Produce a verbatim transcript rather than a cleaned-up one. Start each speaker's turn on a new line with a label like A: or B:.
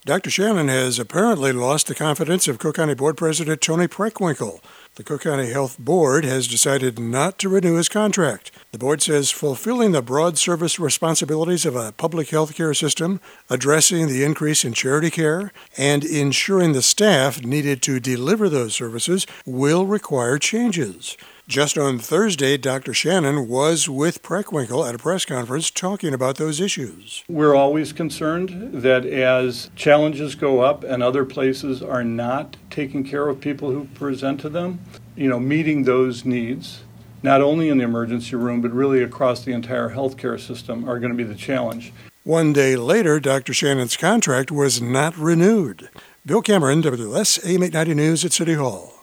A: Doctor Shannon has apparently lost the confidence of Cook County Board President Tony Preckwinkle. The Cook County Health Board has decided not to renew his contract. The board says fulfilling the broad service responsibilities of a public health care system, addressing the increase in charity care, and ensuring the staff needed to deliver those services will require changes. Just on Thursday, Doctor Shannon was with Preckwinkle at a press conference talking about those issues.
B: We're always concerned that as challenges go up and other places are not taking care of people who present to them, you know, meeting those needs, not only in the emergency room, but really across the entire healthcare system, are going to be the challenge.
A: One day later, Doctor Shannon's contract was not renewed. Bill Cameron, W S A M eight ninety News at City Hall.